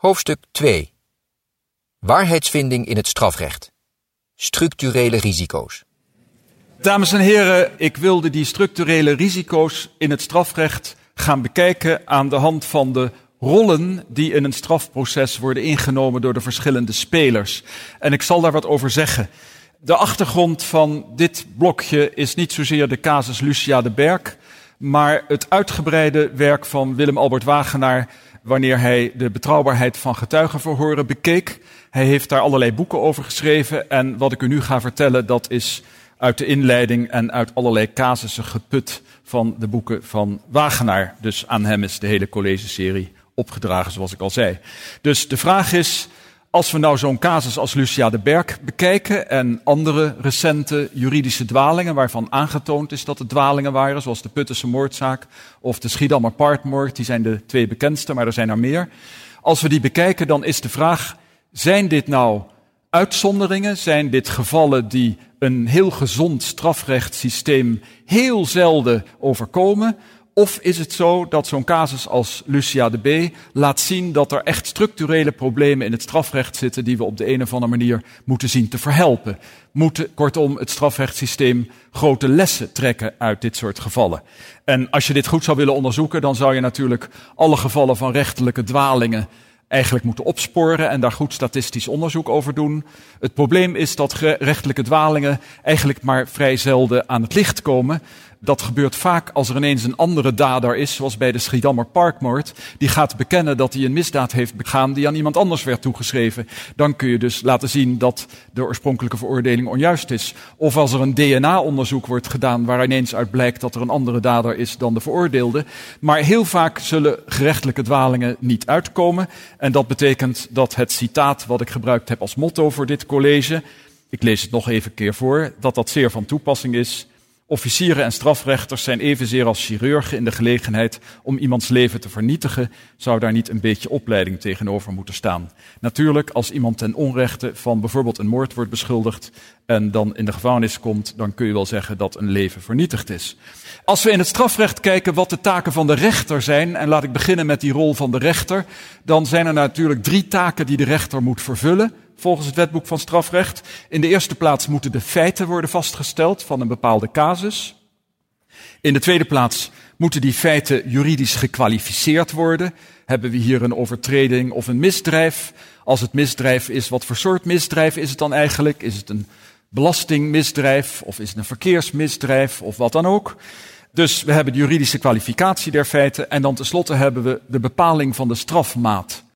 Hoofdstuk 2. Waarheidsvinding in het strafrecht. Structurele risico's. Dames en heren, ik wilde die structurele risico's in het strafrecht gaan bekijken aan de hand van de rollen die in een strafproces worden ingenomen door de verschillende spelers. En ik zal daar wat over zeggen. De achtergrond van dit blokje is niet zozeer de casus Lucia de Berk, maar het uitgebreide werk van Willem Albert Wagenaar wanneer hij de betrouwbaarheid van getuigenverhoren bekeek. Hij heeft daar allerlei boeken over geschreven en wat ik u nu ga vertellen, dat is uit de inleiding en uit allerlei casussen geput van de boeken van Wagenaar. Dus aan hem is de hele collegeserie opgedragen, zoals ik al zei. Dus de vraag is, als we nou zo'n casus als Lucia de Berk bekijken en andere recente juridische dwalingen waarvan aangetoond is dat het dwalingen waren, zoals de Puttense moordzaak of de Schiedammer Parkmoord, die zijn de twee bekendste, maar er zijn er meer. Als we die bekijken, dan is de vraag, zijn dit nou uitzonderingen? Zijn dit gevallen die een heel gezond strafrechtssysteem heel zelden overkomen? Of is het zo dat zo'n casus als Lucia de B. laat zien dat er echt structurele problemen in het strafrecht zitten die we op de een of andere manier moeten zien te verhelpen? Moeten, kortom, het strafrechtssysteem grote lessen trekken uit dit soort gevallen? En als je dit goed zou willen onderzoeken, dan zou je natuurlijk alle gevallen van rechterlijke dwalingen eigenlijk moeten opsporen en daar goed statistisch onderzoek over doen. Het probleem is dat rechterlijke dwalingen eigenlijk maar vrij zelden aan het licht komen. Dat gebeurt vaak als er ineens een andere dader is, zoals bij de Schiedammer Parkmoord. Die gaat bekennen dat hij een misdaad heeft begaan die aan iemand anders werd toegeschreven. Dan kun je dus laten zien dat de oorspronkelijke veroordeling onjuist is. Of als er een DNA-onderzoek wordt gedaan waar ineens uit blijkt dat er een andere dader is dan de veroordeelde. Maar heel vaak zullen gerechtelijke dwalingen niet uitkomen. En dat betekent dat het citaat wat ik gebruikt heb als motto voor dit college, ik lees het nog even een keer voor, dat zeer van toepassing is. Officieren en strafrechters zijn evenzeer als chirurgen in de gelegenheid om iemands leven te vernietigen. Zou daar niet een beetje opleiding tegenover moeten staan? Natuurlijk, als iemand ten onrechte van bijvoorbeeld een moord wordt beschuldigd en dan in de gevangenis komt, dan kun je wel zeggen dat een leven vernietigd is. Als we in het strafrecht kijken wat de taken van de rechter zijn, en laat ik beginnen met die rol van de rechter, dan zijn er natuurlijk 3 taken die de rechter moet vervullen. Volgens het wetboek van strafrecht. In de eerste plaats moeten de feiten worden vastgesteld van een bepaalde casus. In de tweede plaats moeten die feiten juridisch gekwalificeerd worden. Hebben we hier een overtreding of een misdrijf? Als het misdrijf is, wat voor soort misdrijf is het dan eigenlijk? Is het een belastingmisdrijf of is het een verkeersmisdrijf of wat dan ook? Dus we hebben de juridische kwalificatie der feiten en dan tenslotte hebben we de bepaling van de strafmaat.